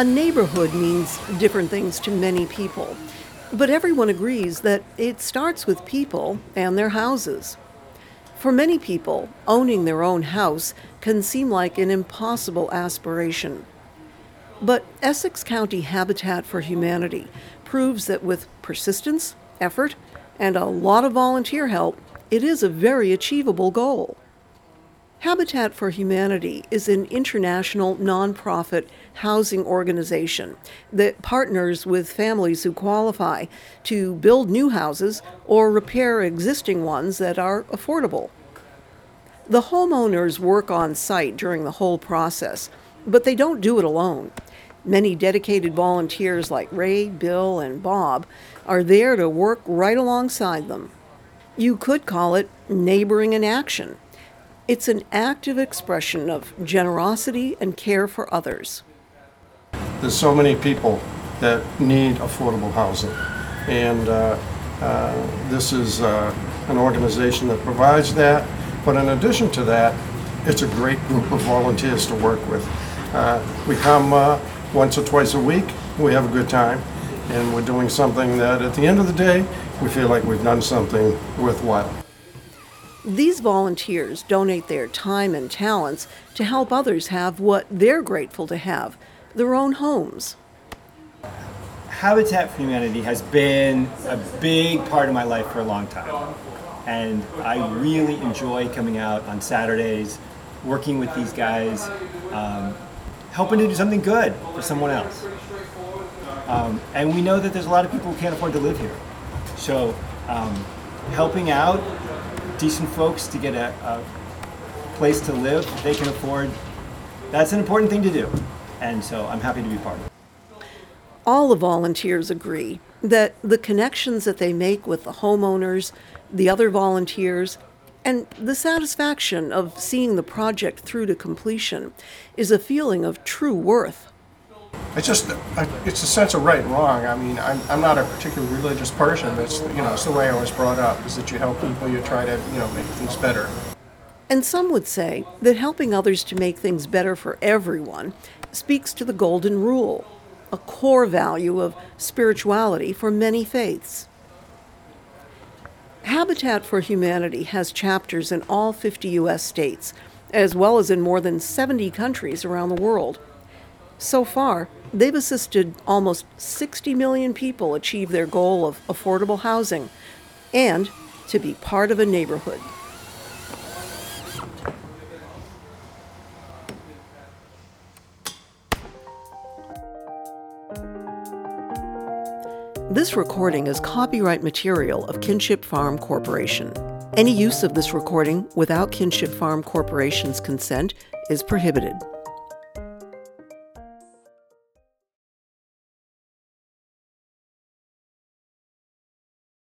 A neighborhood means different things to many people, but everyone agrees that it starts with people and their houses. For many people, owning their own house can seem like an impossible aspiration. But Essex County Habitat for Humanity proves that with persistence, effort, and a lot of volunteer help, it is a very achievable goal. Habitat for Humanity is an international nonprofit housing organization that partners with families who qualify to build new houses or repair existing ones that are affordable. The homeowners work on site during the whole process, but they don't do it alone. Many dedicated volunteers like Ray, Bill, and Bob are there to work right alongside them. You could call it neighboring in action. It's an active expression of generosity and care for others. There's so many people that need affordable housing, and this is an organization that provides that. But in addition to that, it's a great group of volunteers to work with. We come once or twice a week, we have a good time, and we're doing something that at the end of the day, we feel like we've done something worthwhile. These volunteers donate their time and talents to help others have what they're grateful to have, their own homes. Habitat for Humanity has been a big part of my life for a long time. And I really enjoy coming out on Saturdays, working with these guys, helping to do something good for someone else. And we know that there's a lot of people who can't afford to live here. So helping out decent folks to get a place to live they can afford, that's an important thing to do. And so I'm happy to be part of it. All the volunteers agree that the connections that they make with the homeowners, the other volunteers, and the satisfaction of seeing the project through to completion is a feeling of true worth. It's a sense of right and wrong. I mean, I'm not a particularly religious person, but it's the way I was brought up, is that you help people, you try to, make things better. And some would say that helping others to make things better for everyone speaks to the Golden Rule, a core value of spirituality for many faiths. Habitat for Humanity has chapters in all 50 U.S. states, as well as in more than 70 countries around the world. So far, they've assisted almost 60 million people achieve their goal of affordable housing and to be part of a neighborhood. This recording is copyright material of Kinship Farm Corporation. Any use of this recording without Kinship Farm Corporation's consent is prohibited.